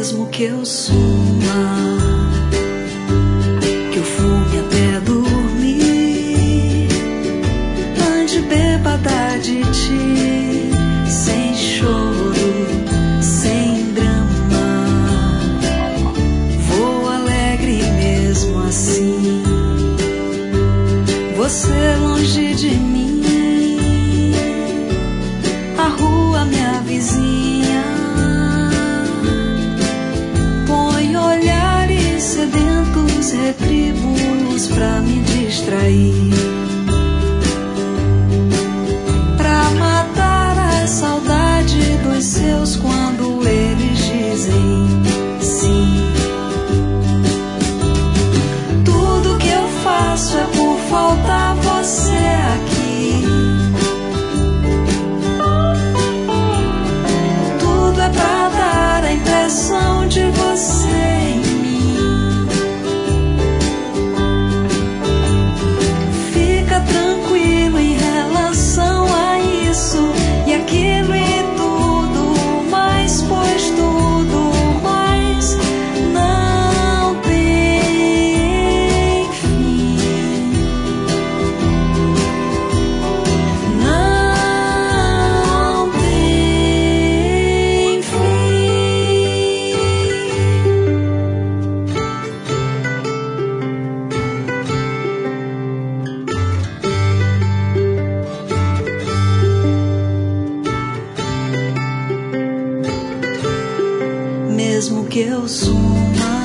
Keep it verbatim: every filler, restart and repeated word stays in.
Mesmo que eu suma, que eu fume até dormir, ande bêbada de ti, sem choro, sem drama, vou alegre mesmo assim. Você longe de mim, a rua minha vizinha, põe olhares sedentos, retribuos pra me distrair, pra matar a saudade dos seus quando eles dizem sim. Tudo que eu faço é por faltar você aqui. Tudo é pra dar a impressão de você em mim. Fica tranquilo em relação a isso e aquilo e tudo mais, pois tudo mais não tem fim. Não tem fim. Mesmo que eu suma,